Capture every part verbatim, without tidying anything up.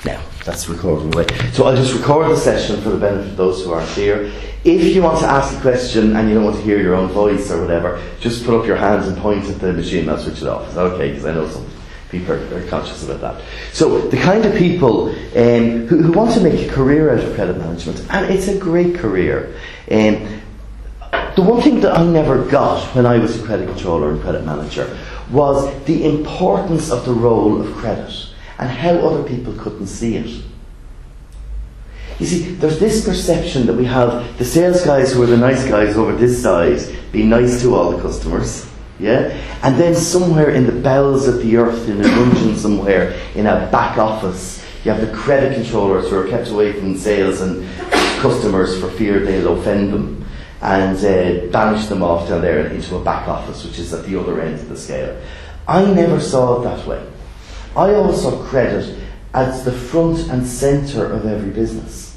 Now, that's recording away. So I'll just record the session for the benefit of those who aren't here. If you want to ask a question and you don't want to hear your own voice or whatever, just put up your hands and point at the machine and I'll switch it off. Is that okay? Because I know some people are, are conscious about that. So the kind of people um, who, who want to make a career out of credit management, and it's a great career. Um, the one thing that I never got when I was a credit controller and credit manager was the importance of the role of credit and how other people couldn't see it. You see, there's this perception that we have the sales guys who are the nice guys over this side being nice to all the customers, yeah? And then somewhere in the bowels of the earth, in a dungeon somewhere, in a back office, you have the credit controllers who are kept away from sales and customers for fear they'll offend them, and uh, banish them off down there into a back office, which is at the other end of the scale. I never saw it that way. I always saw credit as the front and centre of every business.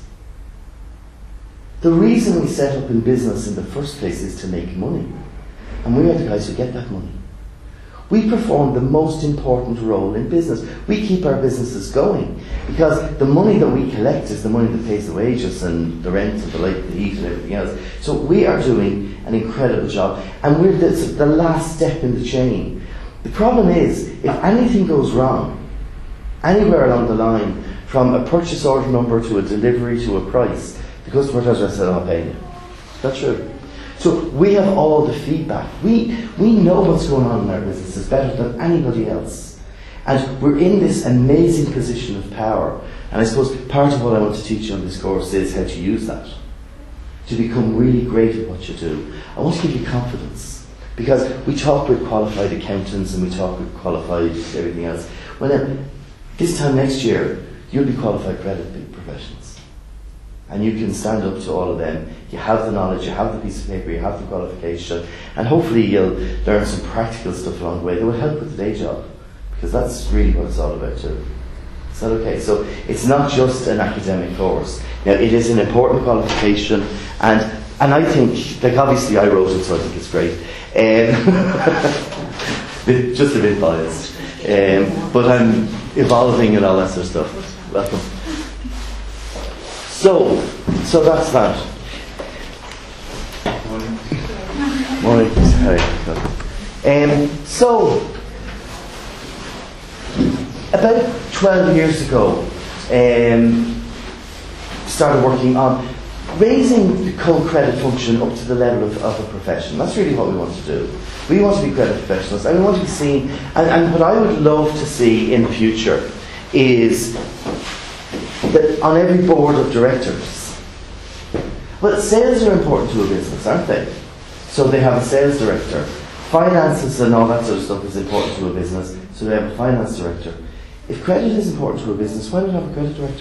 The reason we set up in business in the first place is to make money. And we are the guys who get that money. We perform the most important role in business. We keep our businesses going because the money that we collect is the money that pays the wages and the rent and the light and the heat and everything else. So we are doing an incredible job, and we're the, the last step in the chain. The problem is, if anything goes wrong, anywhere along the line, from a purchase order number to a delivery to a price, the customer tells us they're not paying you. That's true. So we have all the feedback. We we know what's going on in our businesses better than anybody else. And we're in this amazing position of power. And I suppose part of what I want to teach you on this course is how to use that. To become really great at what you do. I want to give you confidence. Because we talk with qualified accountants and we talk with qualified everything else. Well then, this time next year, you'll be qualified credit professionals. And you can stand up to all of them. You have the knowledge, you have the piece of paper, you have the qualification, and hopefully you'll learn some practical stuff along the way that will help with the day job. Because that's really what it's all about too. Is that okay? So it's not just an academic course. Now it is an important qualification, and and I think, like obviously I wrote it, so I think it's great. Um, just a bit biased. Um, but I'm evolving and all that sort of stuff. Welcome. So, so that's that. Morning. Morning. Hi. Um, so, about twelve years ago, um, started working on raising the co-credit function up to the level of, of a profession. That's really what we want to do. We want to be credit professionals, and we want to be seen. And, and what I would love to see in the future is that on every board of directors, well, sales are important to a business, aren't they? So they have a sales director. Finances and all that sort of stuff is important to a business, so they have a finance director. If credit is important to a business, why not have a credit director?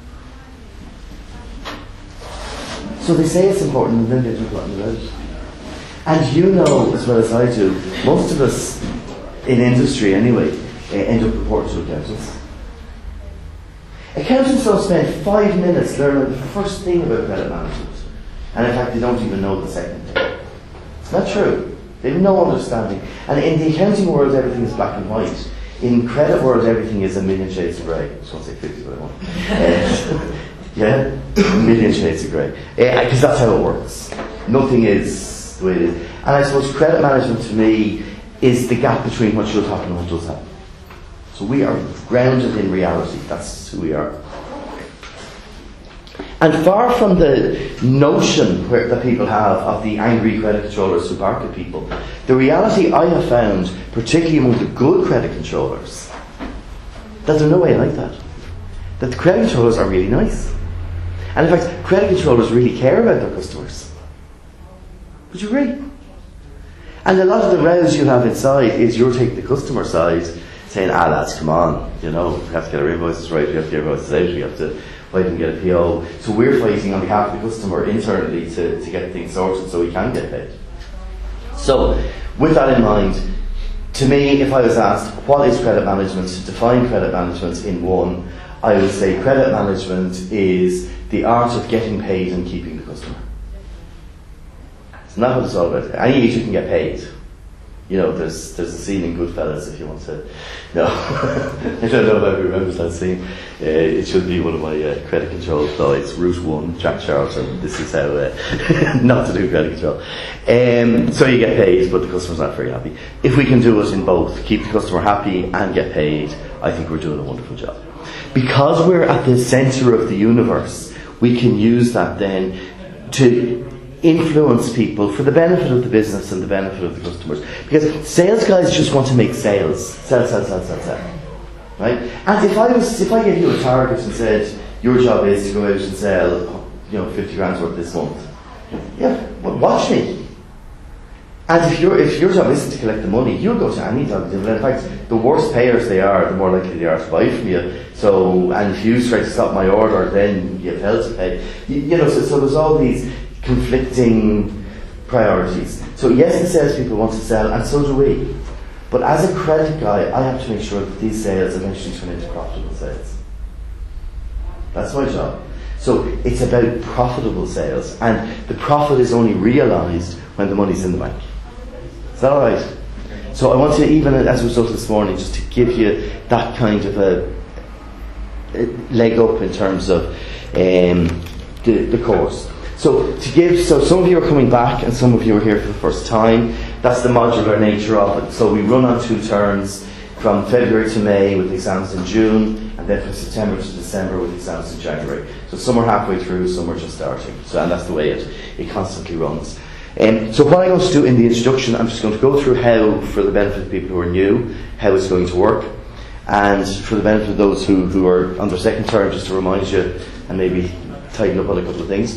So they say it's important, and then they don't talk about it. And you know as well as I do, most of us in industry anyway uh, end up reporting to accountants. Accountants don't spend five minutes learning the first thing about credit management, and in fact they don't even know the second thing. It's not true. They have no understanding. And in the accounting world everything is black and white. In credit world everything is a million shades of grey. I just want to say fifty, but I won't. Uh, yeah, a million shades of grey. Because uh, that's how it works. Nothing is the way it is. And I suppose credit management to me is the gap between what should happen and what does happen. So we are grounded in reality. That's who we are. And far from the notion where, that people have of the angry credit controllers who bark at people, the reality I have found, particularly among the good credit controllers, that there's no way like that. That the credit controllers are really nice. And in fact, credit controllers really care about their customers. Would you agree? And a lot of the rows you have inside is you're taking the customer side, saying, ah lads, come on, you know, we have to get our invoices right, we have to get our invoices out, we have to fight and get a P O. So we're fighting on behalf of the customer internally to, to get things sorted so we can get paid. So, with that in mind, to me, if I was asked, what is credit management, define credit management in one, I would say credit management is the art of getting paid and keeping the customer. It's not what it's all about. Any age you can get paid. You know, there's there's a scene in Goodfellas if you want to. No, I don't know if everyone remembers that scene. Uh, it should be one of my uh, credit control slides. Route One, Jack Charlton. This is how uh, not to do credit control. Um, so you get paid, but the customer's not very happy. If we can do it in both, keep the customer happy and get paid, I think we're doing a wonderful job. Because we're at the centre of the universe, we can use that then to influence people for the benefit of the business and the benefit of the customers. Because sales guys just want to make sales. Sell, sell, sell, sell, sell. Right? And if I was, if I gave you a target and said, your job is to go out and sell, you know, fifty grand's worth this month. Yeah, well, watch me. And if your if your job isn't to collect the money, you'll go to any job. In fact, the worse payers they are, the more likely they are to buy from you. So, and if you try to stop my order, then you have hell to pay. You, you know, so, so there's all these conflicting priorities. So yes, the salespeople want to sell, and so do we. But as a credit guy, I have to make sure that these sales eventually turn into profitable sales. That's my job. So it's about profitable sales, and the profit is only realised when the money's in the bank. Is that alright? So I want to, even as a result of this morning, just to give you that kind of a, a leg up in terms of um, the, the course. So to give, so some of you are coming back and some of you are here for the first time. That's the modular nature of it. So we run on two terms, from February to May with exams in June, and then from September to December with exams in January. So some are halfway through, some are just starting. So, and that's the way it, it constantly runs. Um, so what I'm going to do in the introduction, I'm just going to go through how, for the benefit of people who are new, how it's going to work. And for the benefit of those who, who are on their second term, just to remind you and maybe tighten up on a couple of things.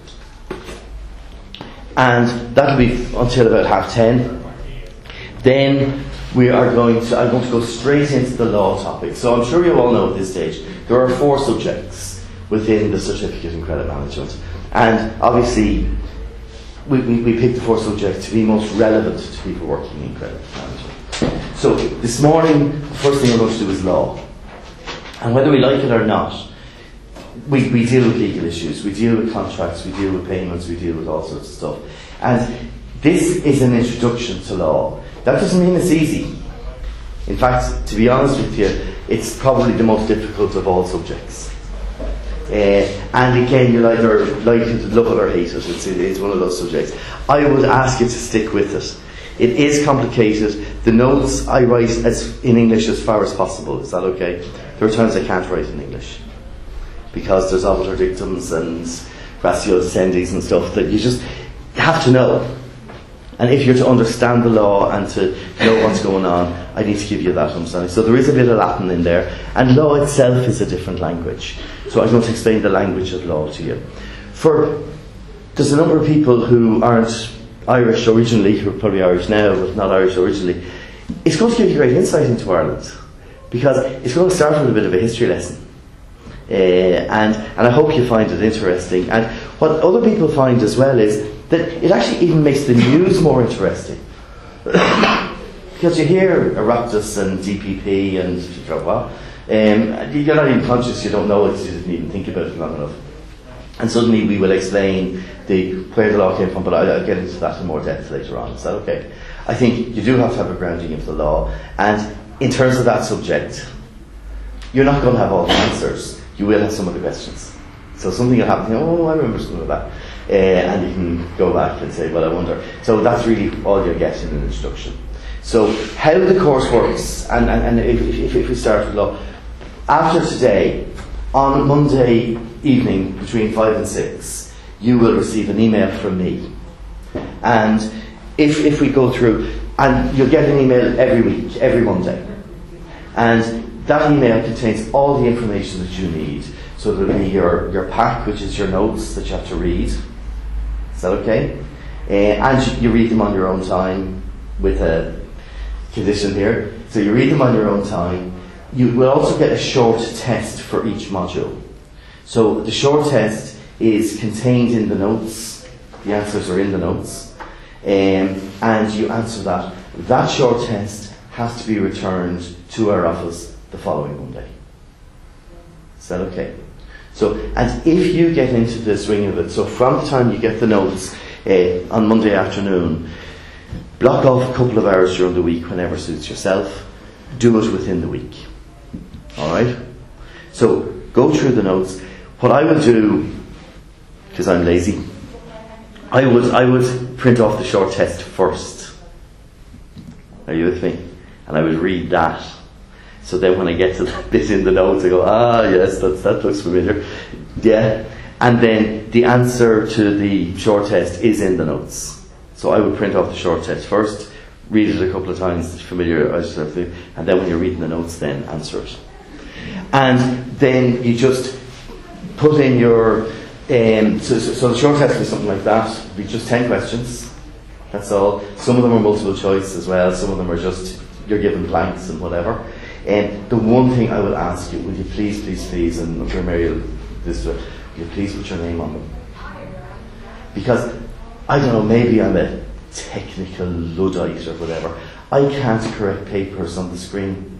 And that'll be until about half ten. Then we are going to, I'm going to go straight into the law topic. So I'm sure you all know at this stage, there are four subjects within the certificate in credit management. And obviously, we, we, we picked the four subjects to be most relevant to people working in credit management. So this morning, the first thing we're going to do is law. And whether we like it or not, we, we deal with legal issues, we deal with contracts, we deal with payments, we deal with all sorts of stuff. And this is an introduction to law. That doesn't mean it's easy. In fact, to be honest with you, it's probably the most difficult of all subjects. Uh, and again, you'll either like it, love it or hate it. It's, it's one of those subjects. I would ask you to stick with it. It is complicated. The notes I write as in English as far as possible. Is that okay? There are times I can't write in English, because there's obiter dictums and ratio ascendis and stuff that you just have to know. And if you're to understand the law and to know what's going on, I need to give you that understanding. So there is a bit of Latin in there. And law itself is a different language. So I'm going to explain the language of law to you. For there's a number of people who aren't Irish originally, who are probably Irish now, but not Irish originally. It's going to give you great insight into Ireland, because it's going to start with a bit of a history lesson. Uh, and, and I hope you find it interesting. And what other people find as well is that it actually even makes the news more interesting. Because you hear Oireachtas and D P P and what, um, you're not even conscious, you don't know it, you didn't even think about it long enough. And suddenly we will explain the, where the law came from, but I'll, I'll get into that in more depth later on. Is that okay? I think you do have to have a grounding of the law. And in terms of that subject, you're not going to have all the answers. You will have some of the questions. So something will happen, you know, oh, I remember something of that. Uh, and you can go back and say, well, I wonder. So that's really all you'll get in an introduction. So how the course works, and, and, and if, if, if we start with law, after today, on Monday evening between five and six, you will receive an email from me. And if, if we go through, and you'll get an email every week, every Monday. And that email contains all the information that you need. So there'll be your, your pack, which is your notes that you have to read. Is that okay? Uh, and you read them on your own time with a condition here. So you read them on your own time. You will also get a short test for each module. So the short test is contained in the notes. The answers are in the notes. Um, and you answer that. That short test has to be returned to our office the following Monday. Is that okay? So, and if you get into the swing of it, so from the time you get the notes uh, on Monday afternoon, Block off a couple of hours during the week whenever suits yourself. Do it within the week. Alright? So, go through the notes. What I would do, because I'm lazy, I would I would print off the short test first. Are you with me? And I would read that. So then when I get to that bit in the notes, I go, ah, yes, that's, that looks familiar. Yeah. And then the answer to the short test is in the notes. So I would print off the short test first, read it a couple of times, familiarise yourself, and then when you're reading the notes, then answer it. And then you just put in your, um, so, so, so the short test will be something like that. It'll be just ten questions. That's all. Some of them are multiple choice as well. Some of them are just, you're given blanks and whatever. And the one thing I will ask you, will you please, please, please, and I'm sure Mary will this will you please put your name on them? Because, I don't know, maybe I'm a technical Luddite or whatever. I can't correct papers on the screen.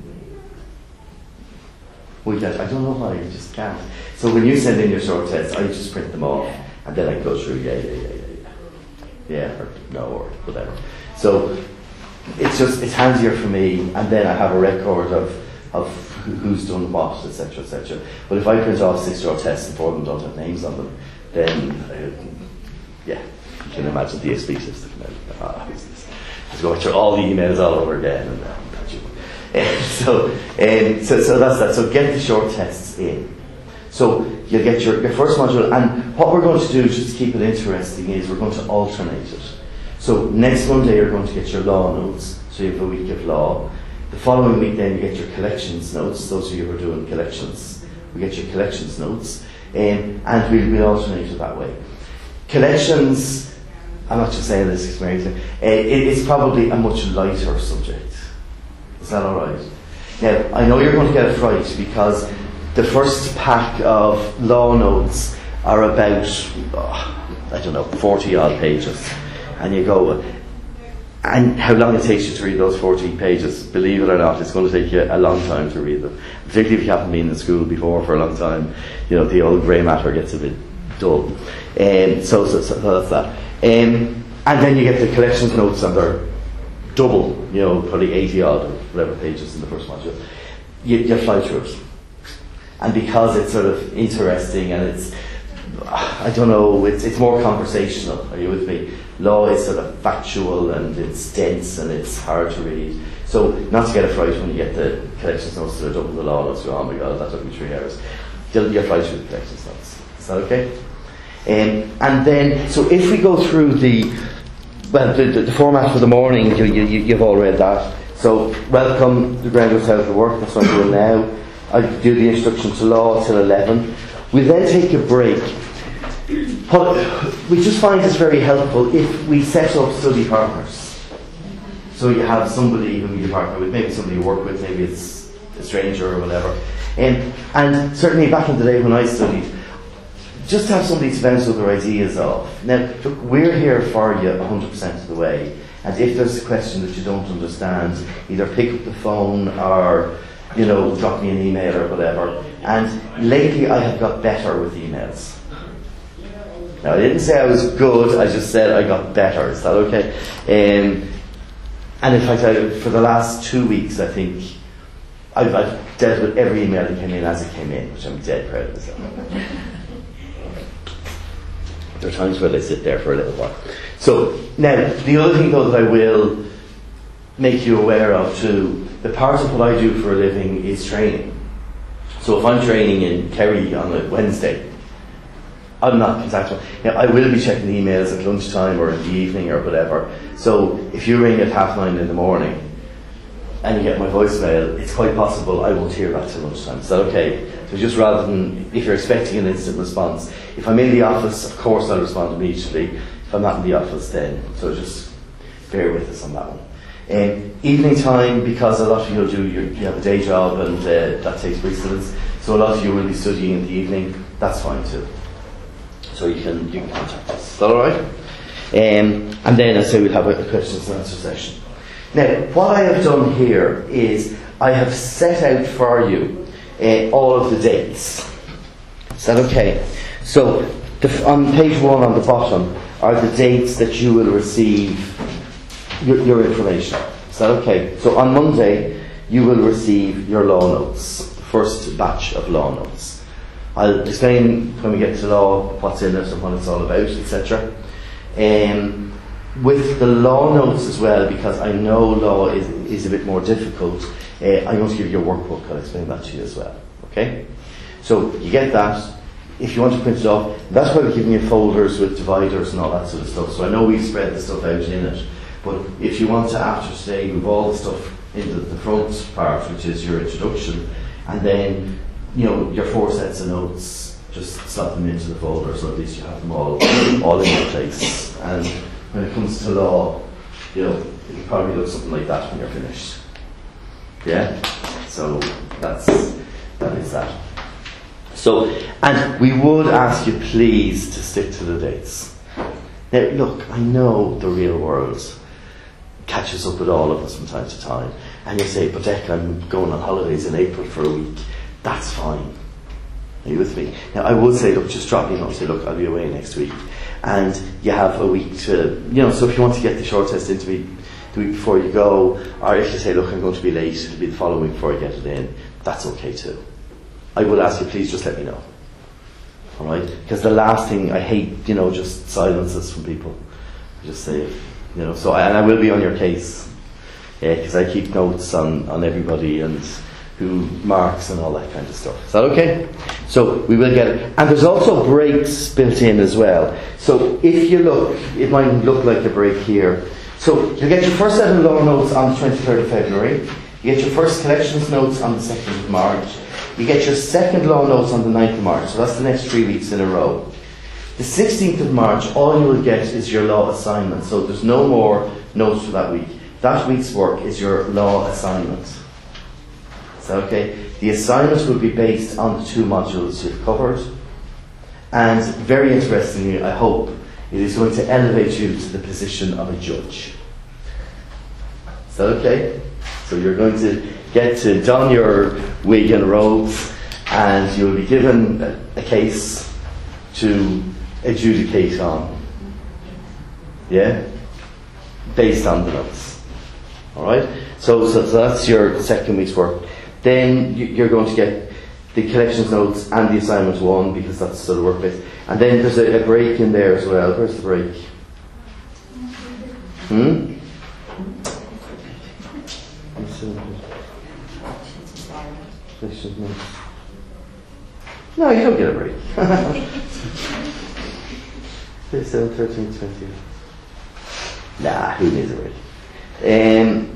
We can't. I don't know why, I just can't. So when you send in your short tests, I just print them off, and then I go through, yeah, yeah, yeah, yeah, yeah. Yeah, or no, or whatever. So, it's just, it's handier for me, and then I have a record of, of who's done what, et cetera, et cetera. But if I print off six short tests and four of them don't have names on them, then, uh, yeah, you can imagine the expletives that come out. Ah, who's this? Just go through all the emails all over again, and uh, uh, so, um, so, so that's that. So get the short tests in. So you'll get your, your first module, and what we're going to do, just to keep it interesting, is we're going to alternate it. So next Monday you're going to get your law notes, so you have a week of law. The following week then you get your collections notes, those of you who are doing collections, we get your collections notes, um, and we'll, we'll alternate it that way. Collections, I'm not just saying this because Mary said, uh, it, it's probably a much lighter subject. Is that alright? Now, I know you're going to get it right because the first pack of law notes are about, oh, I don't know, forty odd pages. And you go, and how long it takes you to read those forty pages, believe it or not, it's going to take you a long time to read them. Particularly if you haven't been in school before for a long time, you know, the old grey matter gets a bit dull. Um, so, so, so that's that. Um, and then you get the collections notes, and they're double, you know, probably eighty odd or whatever pages in the first module. You, you fly through it. And because it's sort of interesting and it's, I don't know, it's, it's more conversational, are you with me? Law is sort of factual and it's dense and it's hard to read. So, not to get a fright when you get the collections notes that are double the law notes, you go, oh my god, that took me three hours. You'll, you'll fly through the collections notes. Is that okay? Um, and then, so if we go through the, well, the, the, the format for the morning, you, you, you've all read that. So, welcome to Ground Hotel to Work, that's what I'm doing now. I do the introduction to law till eleven. We then take a break. What we just find is very helpful if we set up study partners. So you have somebody who you partner with, maybe somebody you work with, maybe it's a stranger or whatever. Um, and certainly back in the day when I studied, just have somebody to bounce other ideas off. Now, look, we're here for you one hundred percent of the way. And if there's a question that you don't understand, either pick up the phone or, you know, drop me an email or whatever. And lately I have got better with emails. Now, I didn't say I was good, I just said I got better. Is that okay? Um, and in fact, I, for the last two weeks, I think, I've, I've dealt with every email that came in as it came in, which I'm dead proud of myself. There are times where they sit there for a little while. So, now, the other thing though that I will make you aware of too, the part of what I do for a living is training. So if I'm training in Kerry on a Wednesday, I'm not contactable. Now, I will be checking the emails at lunchtime or in the evening or whatever. So if you ring at half nine in the morning and you get my voicemail, it's quite possible I won't hear back till lunchtime. Is that okay? So just rather than, if you're expecting an instant response, if I'm in the office, of course I'll respond immediately. If I'm not in the office, then, so just bear with us on that one. Um, evening time, because a lot of you will do, your, you have a day job and uh, that takes precedence, so a lot of you will be studying in the evening, that's fine too. So you can you can contact us. Is that alright? Um, and then, as I say, we'll have a, a questions and answer session. Now, what I have done here is I have set out for you uh, all of the dates. Is that okay? So, the, on page one on the bottom are the dates that you will receive your, your information. Is that okay? So on Monday, you will receive your law notes, the first batch of law notes. I'll explain when we get to law what's in it and what it's all about, et cetera. Um, with the law notes as well, because I know law is, is a bit more difficult, uh, I'm going to give you a workbook. I'll explain that to you as well. Okay? So you get that. If you want to print it off, that's why we're giving you folders with dividers and all that sort of stuff. So I know we've spread the stuff out in it, but if you want to, after today, move all the stuff into the front part, which is your introduction, and then, you know, your four sets of notes, just slot them into the folder, so at least you have them all, all in one place. And when it comes to law, you know, it'll probably look something like that when you're finished. Yeah? So that's, that is that. So, and we would ask you please to stick to the dates. Now, look, I know the real world catches up with all of us from time to time, and you say, but Declan, I'm going on holidays in April for a week. That's fine. Are you with me? Now, I would say, look, just drop me a note and say, look, I'll be away next week. And you have a week to, you know, so if you want to get the short test into me the week before you go, or if you say, look, I'm going to be late, it'll be the following week before I get it in, that's okay too. I would ask you, please just let me know. Alright? Because the last thing, I hate, you know, just silences from people. I just say, you know, so, I, and I will be on your case. Yeah, because I keep notes on, on everybody and who marks and all that kind of stuff. Is that okay? So, we will get it. And there's also breaks built in as well. So, if you look, it might look like a break here. So, you'll get your first set of law notes on the twenty-third of February. You get your first collections notes on the second of March. You get your second law notes on the ninth of March, so that's the next three weeks in a row. The sixteenth of March, all you will get is your law assignment, so there's no more notes for that week. That week's work is your law assignment. Is that okay? The assignment will be based on the two modules you've covered, and very interestingly, I hope, it is going to elevate you to the position of a judge. Is that okay? So you're going to get to don your wig and robes, and you'll be given a, a case to adjudicate on. Yeah? Based on the notes. Alright? So, so, so that's your second week's work. Then you, you're going to get the collections notes and the assignment one, because that's sort of work based. And then there's a, a break in there as well. Where's the break? Hmm? No, you don't get a break. seven, thirteen, twenty. Nah, who needs a break? Um,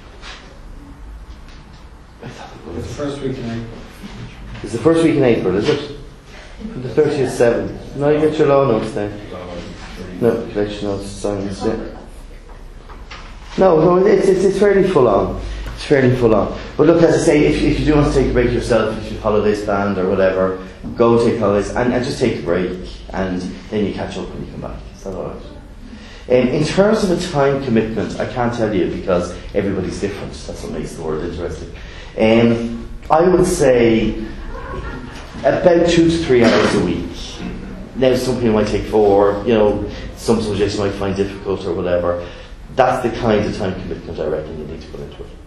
I thought it was. It's the first week in April. It's the first week in April, is it? From the thirtieth to seventh. No, you get your law notes then. No, collection notes, assignments, yeah. No, no, it's, it's, it's fairly full on. It's fairly full on. But look, as I say, if, if you do want to take a break yourself, if you have holidays planned or whatever, go take holidays and, and just take a break, and then you catch up when you come back. Is that alright? Um, in terms of a time commitment, I can't tell you because everybody's different. That's what makes the world interesting. Um, I would say about two to three hours a week. Now, some people might take four, you know, some subjects you might find difficult or whatever. That's the kind of time commitment I reckon you need to put into it.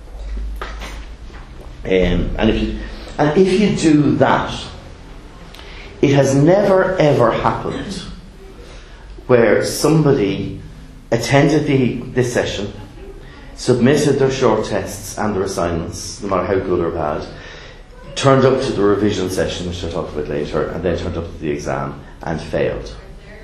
Um, and if you and if you do that, it has never ever happened where somebody attended the this session, submitted their short tests and their assignments, no matter how good or bad, turned up to the revision session, which I'll talk about later, and then turned up to the exam and failed.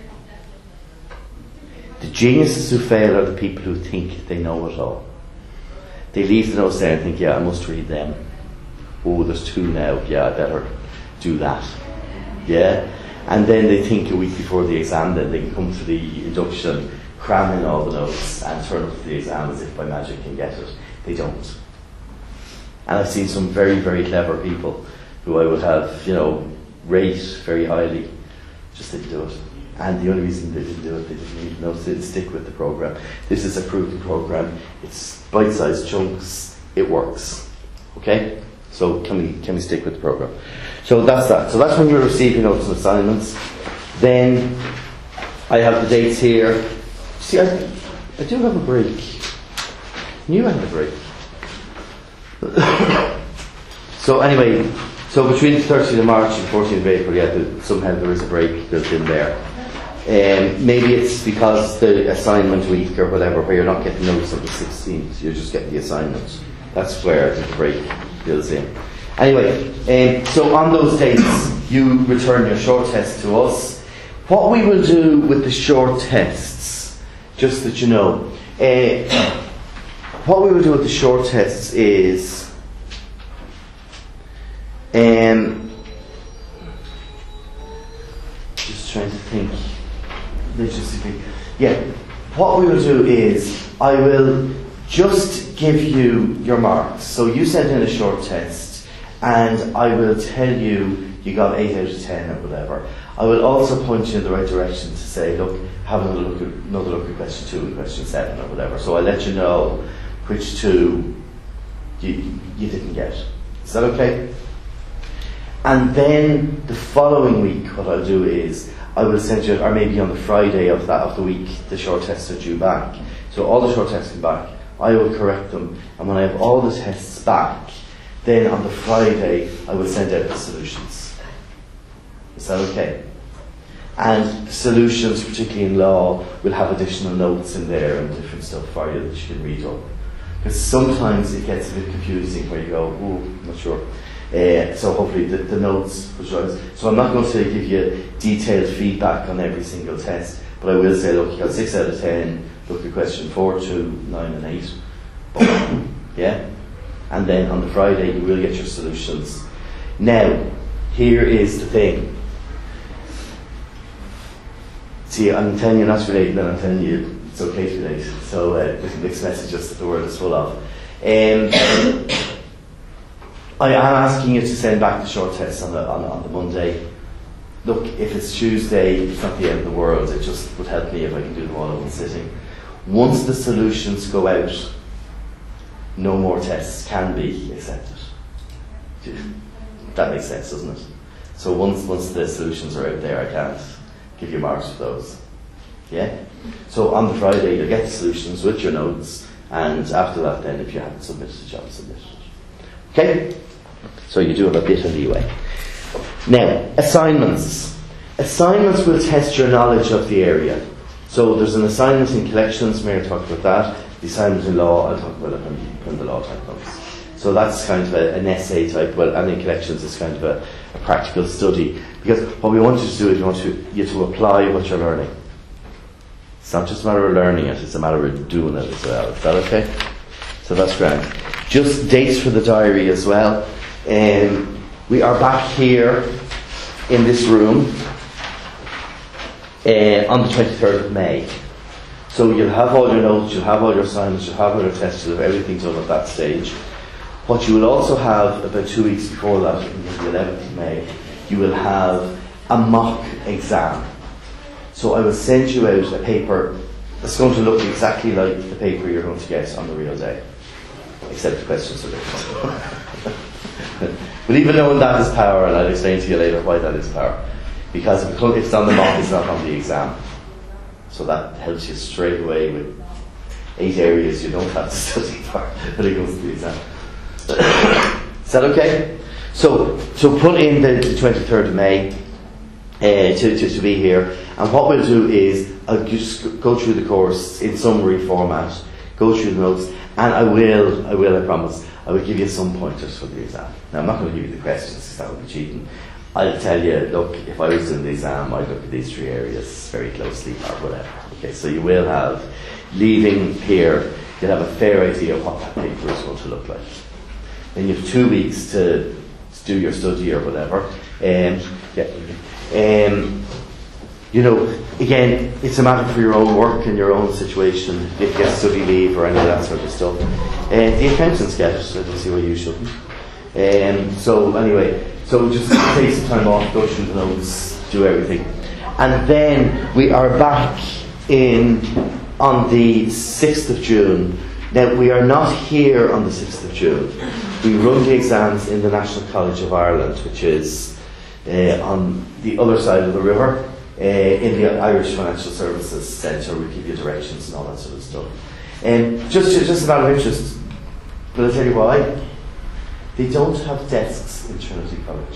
The geniuses who fail are the people who think they know it all. They leave the notes there and think, yeah, I must read them. Oh, there's two now. Yeah, I better do that. Yeah? And then they think a week before the exam, then they can come to the induction, cram in all the notes, and turn up to the exam as if by magic can get it. They don't. And I've seen some very, very clever people who I would have, you know, rate very highly, just didn't do it. And the only reason they didn't do it, they didn't even know, they didn't stick with the program. This is a proven program. It's bite-sized chunks. It works. Okay? So can we can we stick with the program? So that's that. So that's when you're receiving notes and assignments. Then I have the dates here. See, I, I I do have a break. Knew I had a break. So anyway, so between the thirteenth of March and fourteenth of April, yeah, the, somehow there is a break built in there. Um, maybe it's because the assignment week or whatever, where you're not getting notes on the sixteenth, you're just getting the assignment. That's where the break builds in. Anyway, um, so on those dates, you return your short test to us. What we will do with the short tests, just that you know, uh, what we will do with the short tests is, um, just trying to think logistically. Yeah, what we will do is, I will just give you your marks. So you send in a short test, and I will tell you you got eight out of ten or whatever. I will also point you in the right direction to say, look, have another look at, another look at question two and question seven or whatever. So I'll let you know which two you, you didn't get. Is that okay? And then the following week, what I'll do is, I will send you, or maybe on the Friday of that of the week, the short tests are due back. So all the short tests come back, I will correct them, and when I have all the tests back, then on the Friday I will send out the solutions. Is that okay? And the solutions, particularly in law, will have additional notes in there and different stuff for you that you can read up. Because sometimes it gets a bit confusing where you go, oh, I'm not sure. Uh, so hopefully the, the notes will show us. So I'm not going to give you detailed feedback on every single test, but I will say, look, you got six out of ten, look at question four, two, nine and eight. Yeah? And then on the Friday you will get your solutions. Now, here is the thing. See, I'm telling you not to be late, and then I'm telling you it's okay to be late. So uh, there's mixed messages that the world is full of. Um, I am asking you to send back the short test on the, on, on the Monday. Look, if it's Tuesday, it's not the end of the world. It just would help me if I can do them all in one sitting. Once the solutions go out, no more tests can be accepted. That makes sense, doesn't it? So once once the solutions are out there, I can't give you marks for those. Yeah? So on the Friday, you'll get the solutions with your notes, and after that then, if you haven't submitted the job, submit it. Okay? So you do have a bit of leeway. Now, assignments. Assignments will test your knowledge of the area. So there's an assignment in collections, Mary talked about that. The assignment in law, I'll talk about it when, when the law type comes. So that's kind of a, an essay type, well, and in collections it's kind of a, a practical study. Because what we want you to do is we want you, you to apply what you're learning. It's not just a matter of learning it, it's a matter of doing it as well. Is that okay? So that's grand. Just dates for the diary as well. Um, we are back here in this room uh, on the twenty-third of May. So you'll have all your notes, you'll have all your assignments, you'll have all your tests, you'll have everything done at that stage. What you will also have about two weeks before that, on the eleventh of May, you will have a mock exam. So I will send you out a paper that's going to look exactly like the paper you're going to get on the real day, except the questions are different. But even knowing that is power, and I'll explain to you later why that is power. Because if it's on the mock, it's not on the exam. So that helps you straight away with eight areas you don't have to study for when it comes to the exam. Is that okay? So, so put in the, the twenty-third of May uh, to, to, to be here. And what we'll do is I'll just go through the course in summary format, go through the notes, and I will, I will, I promise, I will give you some pointers for the exam. Now, I'm not going to give you the questions because that would be cheating. I'll tell you, look, if I was doing the exam, I'd look at these three areas very closely or whatever. Okay, so you will have, leaving here, you'll have a fair idea of what that paper is going to look like. Then you have two weeks to, to do your study or whatever. Um, yeah. Um, you know, again, it's a matter for your own work and your own situation. If you get study leave or any of that sort of stuff. Uh, the accountants get it, so I don't see why you shouldn't. Um, so anyway, so just take some time off, go through the notes, do everything. And then we are back in on the sixth of June. Now, we are not here on the sixth of June. We run the exams in the National College of Ireland, which is uh, on the other side of the river. uh, in the Irish Financial Services Centre. We give you directions and all that sort of stuff. And um, just, just about of interest, but I'll tell you why. They don't have desks in Trinity College.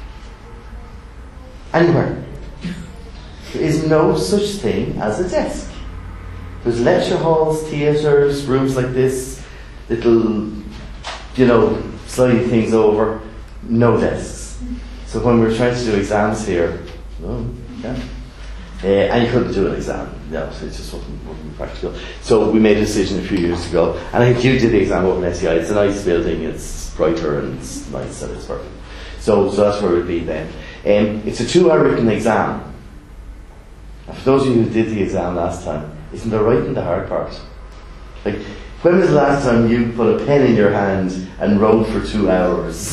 Anywhere. There is no such thing as a desk. There's lecture halls, theatres, rooms like this, little, you know, sliding things over, no desks. So when we were trying to do exams here, no, you can't. Uh, and you couldn't do an exam. No, so it just wasn't, wasn't practical. So we made a decision a few years ago, and I think you did the exam over in S E I. It's a nice building, it's brighter and it's nice and it's perfect. So, so that's where it would be then. Um, it's a two-hour written exam. And for those of you who did the exam last time, isn't the writing the hard part? Like, when was the last time you put a pen in your hand and wrote for two hours?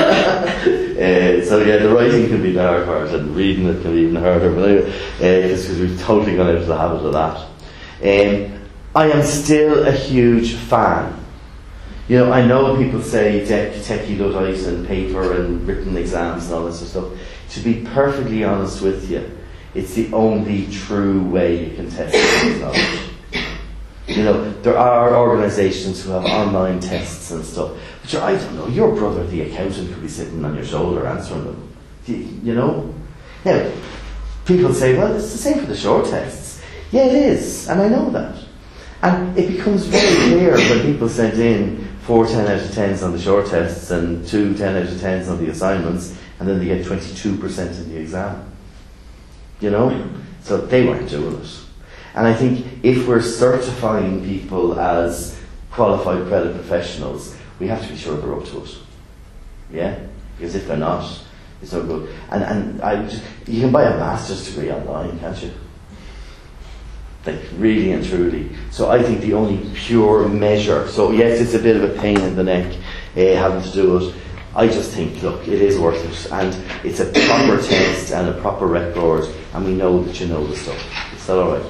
uh, so yeah, the writing can be the hard part, and reading it can be even harder. But anyway, uh, just because we've totally gone out of the habit of that. Um, I am still a huge fan. You know, I know people say tech, techie Luddite and paper and written exams and all this sort of stuff. To be perfectly honest with you, it's the only true way you can test people's knowledge. You know, there are organisations who have online tests and stuff, but I don't know, your brother, the accountant, could be sitting on your shoulder answering them. You, you know? Now, people say, well, it's the same for the short tests. Yeah, it is, and I know that. And it becomes very clear when people send in four ten out of tens on the short tests and two ten out of tens on the assignments, and then they get twenty-two percent in the exam. You know? So they weren't doing it. And I think if we're certifying people as qualified credit professionals, we have to be sure they're up to it. Yeah? Because if they're not, it's no good. And and I just, you can buy a master's degree online, can't you? Like, really and truly. So I think the only pure measure, so yes, it's a bit of a pain in the neck uh, having to do it. I just think, look, it is worth it, and it's a proper test and a proper record, and we know that you know the stuff. Is that alright?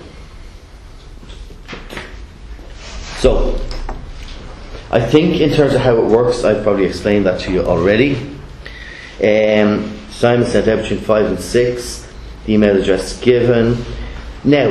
So, I think in terms of how it works, I've probably explained that to you already. Um, Simon sent out between five and six. The email address given. Now,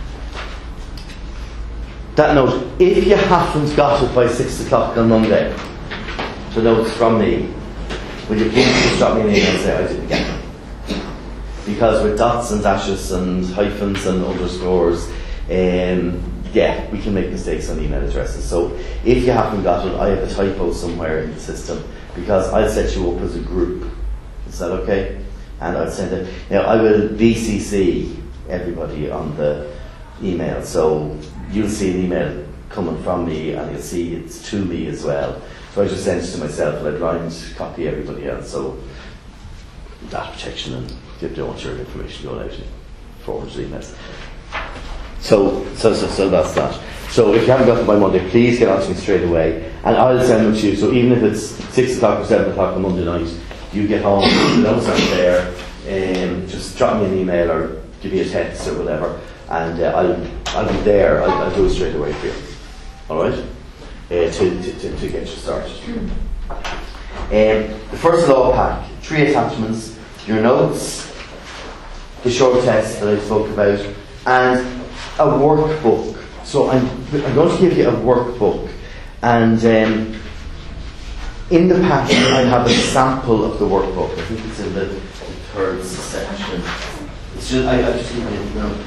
that note, if you haven't got it by six o'clock on Monday, the notes from me, will you please just drop me an email and say I didn't get it? Because with dots and dashes and hyphens and underscores, um, yeah, we can make mistakes on email addresses. So if you haven't got it, I have a typo somewhere in the system, because I'll set you up as a group. Is that okay? And I'll send it. Now, I will V C C everybody on the email, so you'll see an email coming from me, and you'll see it's to me as well. So I just send it to myself, and I blind copy everybody else. So data protection, and you don't want your information going out in forward emails. So, so, so, so that's that. So if you haven't got them by Monday, please get on to me straight away, and I'll send them to you. So even if it's six o'clock or seven o'clock on Monday night, you get home, the notes aren't there, and just drop me an email or give me a text or whatever, and uh, I'll I'll be there. I'll, I'll do it straight away for you. All right, uh, to, to to to get you started. Um, the first law pack, three attachments: your notes, the short test that I spoke about, and a workbook. So I'm, I'm going to give you a workbook, and um, in the pack I have a sample of the workbook. I think it's in the, the third section. It's just, I, I just need it. No,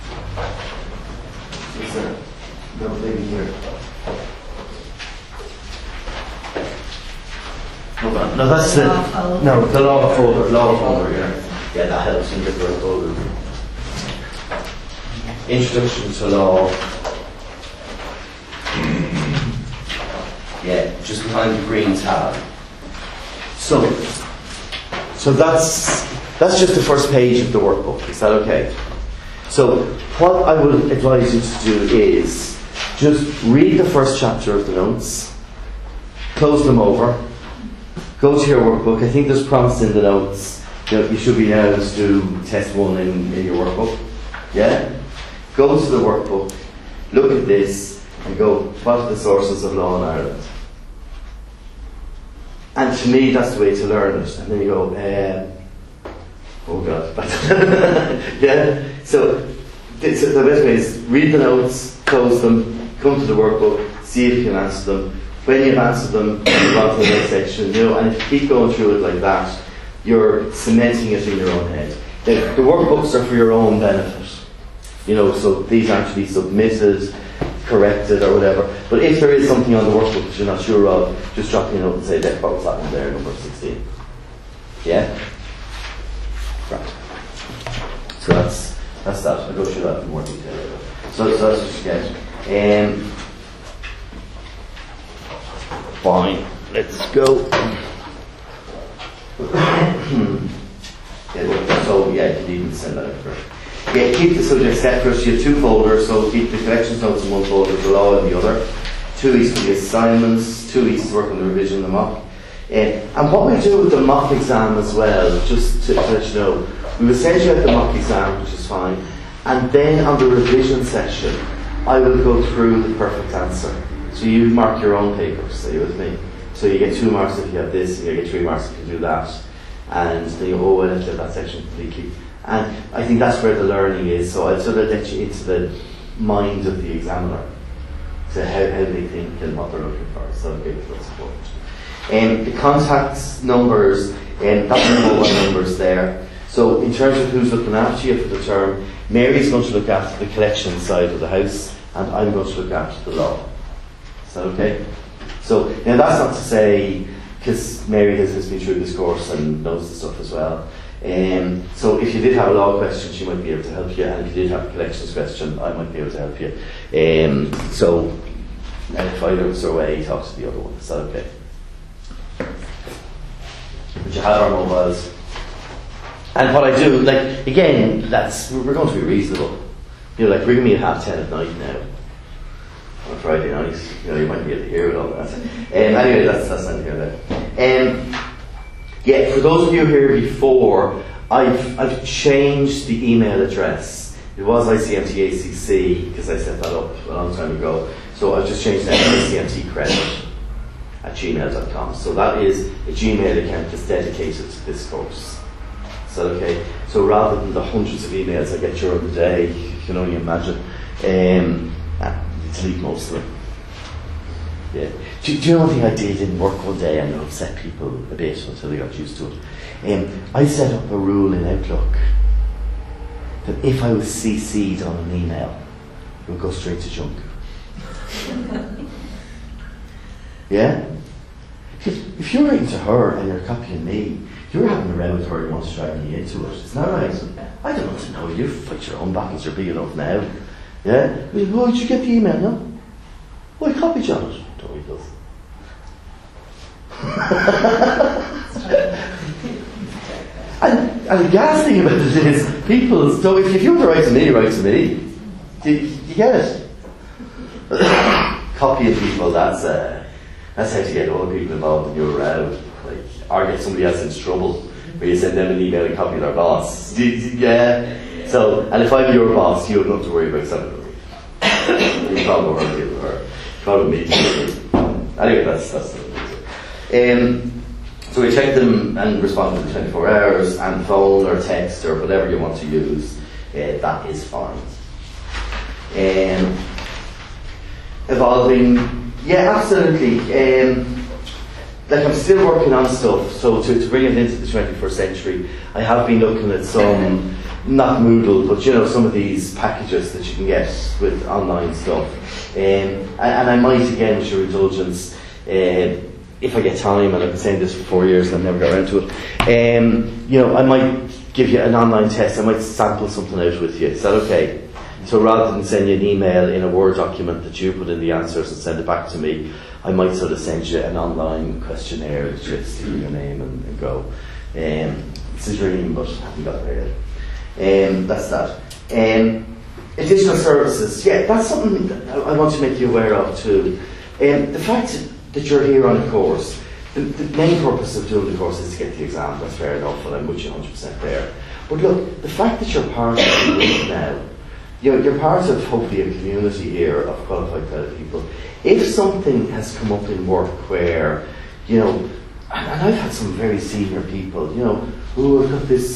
is there? No, maybe here. Hold on. No, that's the no the law folder. Law folder. Yeah, yeah, that helps in the folder. Introduction to law. Yeah, just behind the green tab. So, so that's that's just the first page of the workbook. Is that okay? So, what I would advise you to do is just read the first chapter of the notes, close them over, go to your workbook. I think there's prompts in the notes. You know, you should be able to do test one in, in your workbook. Yeah? Go to the workbook, look at this, and go, what are the sources of law in Ireland? And to me, that's the way to learn it. And then you go, uh, Oh God. Yeah. So this, the best way is read the notes, close them, come to the workbook, see if you can answer them. When you've answered them, move on to the next section. You know, and if you keep going through it like that, you're cementing it in your own head. The, the workbooks are for your own benefit. You know, so these aren't to be submitted, corrected or whatever. But if there is something on the workbook that you're not sure of, just drop me a note and say, "That what was that one there, number sixteen." Yeah? Right. So that's that's that. I'll go through that in more detail later. So, so that's what you get. Um, fine. Let's go. Yeah, so yeah, you need to send that over. Yeah, keep the subject separate. You have two folders, so keep the collections notes in one folder, the law in the other. Two weeks for the assignments, two weeks to work on the revision of the mock. Uh, and what we do with the mock exam as well, just to, to let you know, we will send you out the mock exam, which is fine, and then on the revision section, I will go through the perfect answer. So you mark your own papers, are you with me? So you get two marks if you have this, and you get three marks if you do that. And then you go, oh, well, I did that section completely. And I think that's where the learning is. So I'll sort of let you into the mind of the examiner. So how, how they think and what they're looking for. So okay, that's important. Um, the contact numbers, um, that's the mobile numbers there. So in terms of who's looking after you for the term, Mary's going to look after the collection side of the house, and I'm going to look after the law. Is that okay? So now that's not to say, because Mary has, has been through this course and knows the stuff as well. Um, so if you did have a law question, she might be able to help you, and if you did have a collections question, I might be able to help you. Um, so if either of us are away, talk to the other one. Is that okay? But you have our mobiles. And what I do, like, again, that's, we're going to be reasonable. You know, like, ring me at half ten at night now. On Friday night, you know, you might be able to hear it all that. Um, anyway, that's, that's not here then. Um, yeah, for those of you here before, I've, I've changed the email address. It was I C M T A C C, because I set that up a long time ago. So I've just changed that to I C M T credit at gmail dot com. So that is a Gmail account that's dedicated to this course. Is that okay? So rather than the hundreds of emails I get during the day, you can only imagine, um, delete most of them. Yeah. Do, do you know one thing I did in work one day, and it upset people a bit until they got used to it? Um, I set up a rule in Outlook that if I was C C'd on an email, it would go straight to junk. Yeah? If you're writing to her and you're copying me, you're having a row with her and want to drag me into it. Isn't that right? I don't want to know you. Fight your own battles. You're big enough now. Yeah? Oh, did you get the email? No? Oh, I copied you on it. No, he does. and, and the gas thing about it is, people, so if, if you want to write to me, write to me. Do you, you get it? Copying people, that's uh, that's how to get other people involved in your row. Like, or get somebody else into trouble, where you send them an email and copy their boss. Yeah. So, and if I'm your boss, you don't have to worry about something. You probably won't deal with her. Probably me. Anyway, that's that's it. Um, so we check them and respond within twenty-four hours, and phone or text or whatever you want to use. Uh, that is fine. Um, evolving, yeah, absolutely. Um, like I'm still working on stuff, so to, to bring it into the twenty-first century, I have been looking at some, not Moodle, but you know, some of these packages that you can get with online stuff. Um, and, and I might, again, with your indulgence, uh, if I get time, and I've been saying this for four years and I've never got around to it, um, you know, I might give you an online test. I might sample something out with you. Is that okay? So rather than send you an email in a Word document that you put in the answers and send it back to me, I might sort of send you an online questionnaire that you just do your name and, and go. Um, it's a dream, but I haven't got there yet. Um, that's that. Um, additional services. Yeah, that's something that I, I want to make you aware of too. Um, the fact that you're here on a course, the, the main purpose of doing the course is to get the exam. That's fair enough, and I'm with you one hundred percent there. But look, the fact that you're part of the group now, you know, you're part of hopefully a community here of qualified credit people. If something has come up in work where, you know, and, and I've had some very senior people, you know, oh, I've got this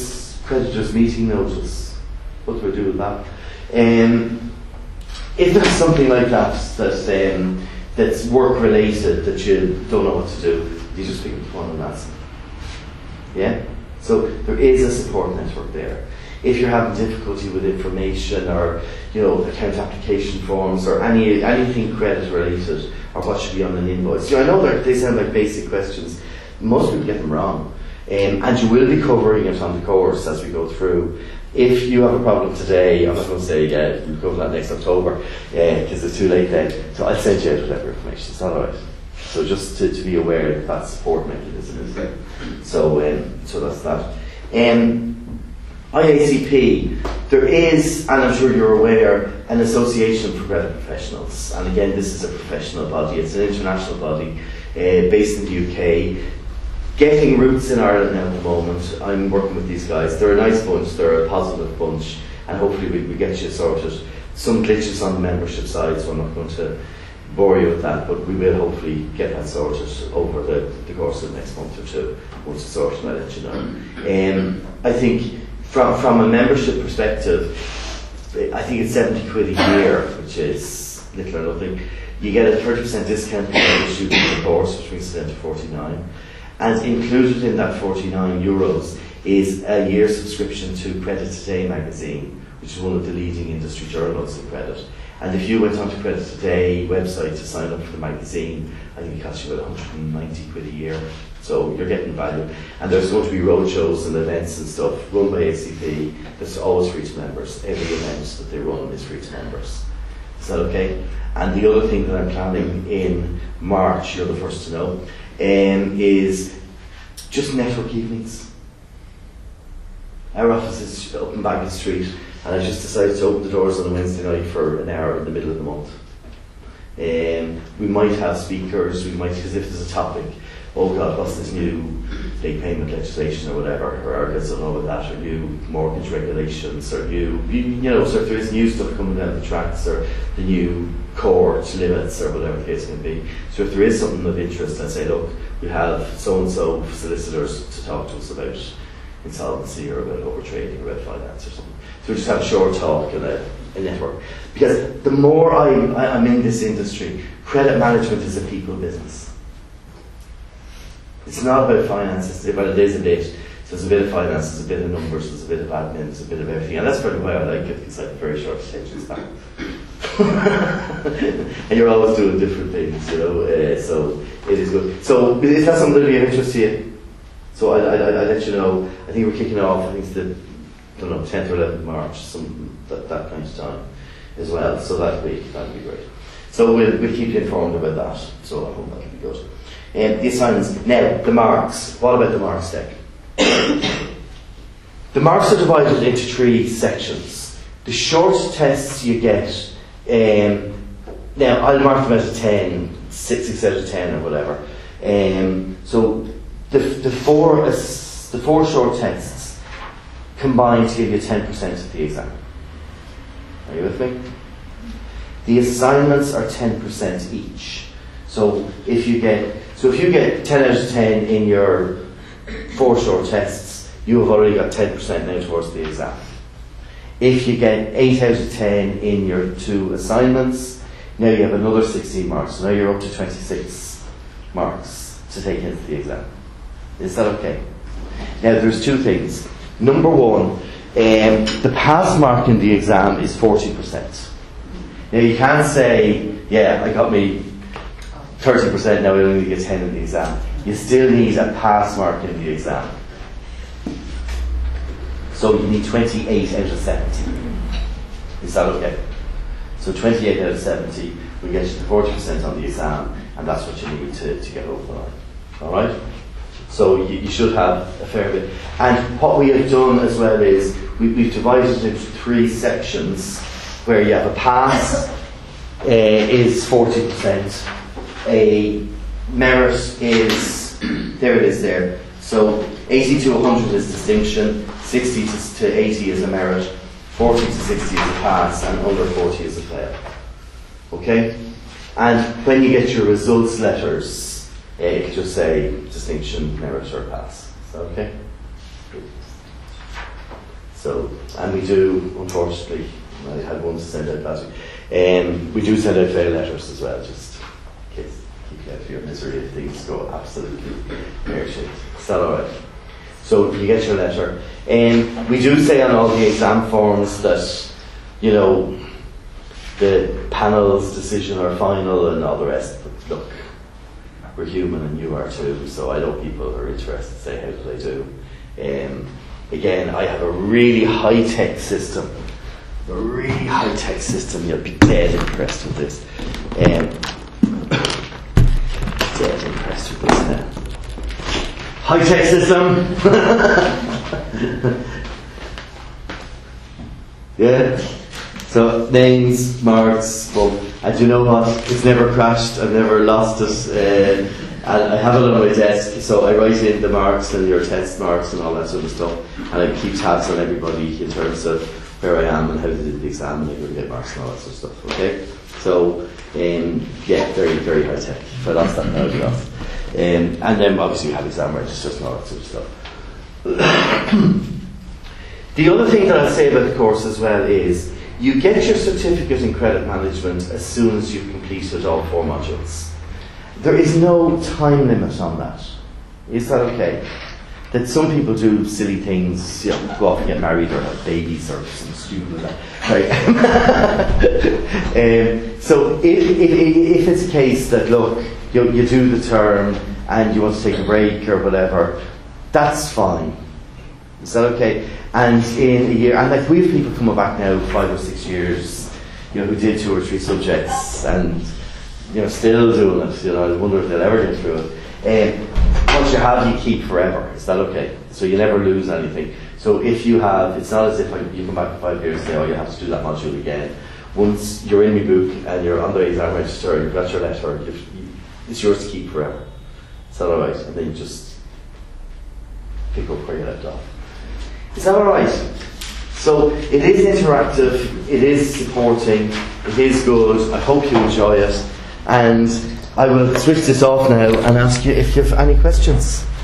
creditors meeting notice. What do I do with that? Um, if there's something like that that um, that's work related that you don't know what to do, you just pick up the phone and ask them. Yeah? So there is a support network there. If you're having difficulty with information or, you know, account application forms or any anything credit related or what should be on an invoice. You know, I know they sound like basic questions. Most people get them wrong. Um, and you will be covering it on the course as we go through. If you have a problem today, I'm not going to say yeah, you'll cover that next October because uh, it's too late then. So I'll send you out whatever information. It's all right. So just to, to be aware that that support mechanism is there. So um, so that's that. Um, I A C P, there is, and I'm sure you're aware, an association for credit professionals. And again, this is a professional body. It's an international body uh, based in the U K. Getting roots in Ireland now at the moment. I'm working with these guys. They're a nice bunch. They're a positive bunch. And hopefully we, we get you sorted. Some glitches on the membership side, so I'm not going to bore you with that, but we will hopefully get that sorted over the, the course of the next month or two. Once it's sorted, I'll let you know. Um, I think from, from a membership perspective, I think it's seventy quid a year, which is little or nothing. You get a thirty percent discount for the student of the course, which brings it down to forty-nine. And included in that forty-nine euros is a year subscription to Credit Today magazine, which is one of the leading industry journals in credit. And if you went onto Credit Today website to sign up for the magazine, I think it costs you about one hundred ninety quid a year. So you're getting value. And there's going to be roadshows and events and stuff run by A C P that's always free to members. Every event that they run is free to members. Is that okay? And the other thing that I'm planning in March, you're the first to know, um, is just network evenings. Our office is up in Baggot Street, and I just decided to open the doors on a Wednesday night for an hour in the middle of the month. Um, we might have speakers, we might, because if there's a topic, oh God, what's this new late payment legislation or whatever, or articles don't know about that, or new mortgage regulations, or new, you, you know, so if there is new stuff coming down the tracks, or the new court limits, or whatever the case may be. So if there is something of interest, I say, look, we have so-and-so solicitors to talk to us about insolvency, or about overtrading, or about finance, or something. So we just have a short talk and a, a network. Because the more I, I, I'm in this industry, credit management is a people business. It's not about finance, it's, well, it is a bit. So there's a bit of finance, there's a bit of numbers, there's a bit of admin, there's a bit of everything. And that's probably why I like it, because I have a very short attention span. And you're always doing different things, you know, uh, so it is good. So is that something that will be of interest to you? So I, I, I, I'll let you know. I think we're kicking off, I think it's the, I don't know, tenth or eleventh of March, some, that, that kind of time as well. So that'll be, that'll be great. So we'll, we'll keep you informed about that. So I hope that'll be good. Um, the assignments. Now, the marks. What about the marks deck? The marks are divided into three sections. The short tests you get, um, now I'll mark them out of ten, six, six out of ten or whatever. Um, so the, the, four, uh, the four short tests combine to give you ten percent of the exam. Are you with me? The assignments are ten percent each. So if you get so if you get ten out of ten in your four short tests, you have already got ten percent now towards the exam. If you get eight out of ten in your two assignments, now you have another sixteen marks. So now you're up to twenty-six marks to take into the exam. Is that okay? Now there's two things. Number one, um, the pass mark in the exam is forty percent. Now you can't say, yeah, I got me thirty percent, now I only get ten in the exam. You still need a pass mark in the exam. So you need twenty-eight out of seventy. Is that okay? So twenty-eight out of seventy will get you to forty percent on the exam, and that's what you need to, to get over the line. Alright? So you, you should have a fair bit. And what we have done as well is we, we've divided it into three sections where you have a pass uh, is forty percent. A merit is, there it is there. So eighty to one hundred is distinction, sixty to eighty is a merit, forty to sixty is a pass, and under forty is a fail. Okay? And when you get your results letters, uh, you can just say distinction, merit, or pass. Is that okay? Good. So, and we do, unfortunately, I had one to send out last week. Um, we do send out fail letters as well, just in case keep you out of your misery if things go absolutely pear-shaped. Is that alright? So you get your letter. Um, we do say on all the exam forms that, you know, the panel's decision are final and all the rest. But look, we're human and you are too, so I know people are interested to say how do they do. Um, again, I have a really high-tech system. A really high-tech system. You'll be dead impressed with this. Um, dead impressed with this now. High-tech system. Yeah. So names, marks, well, and you know what? It's never crashed. I've never lost it. Uh, and I have it on my desk, so I write in the marks and your test marks and all that sort of stuff, and I keep tabs on everybody in terms of where I am and how they did the exam, and I get marks and all that sort of stuff. Okay. So um, yeah, very very high tech. If I lost that, now I'd be lost. Um, and then obviously we have exam registers and all that sort of stuff. The other thing that I'll say about the course as well is you get your certificate in credit management as soon as you've completed all four modules. There is no time limit on that. Is that okay? That some people do silly things, you know, go off and get married or have babies or some stupid like that. Right? um, so if, if, if it's a case that, look, you, you do the term and you want to take a break or whatever, that's fine. Is that okay? And in a year, and like we have people coming back now five or six years, you know, who did two or three subjects and, you know, still doing it. You know, I wonder if they'll ever get through it. Um, once you have, you keep forever. Is that okay? So you never lose anything. So if you have, it's not as if like, you come back in five years and say, oh, you have to do that module again. Once you're in my book and you're on the exam register, you've got your letter, you've, you, it's yours to keep forever. Is that alright? And then you just pick up where you left off. Is that alright? So it is interactive, it is supporting, it is good. I hope you enjoy it. And I will switch this off now and ask you if you have any questions.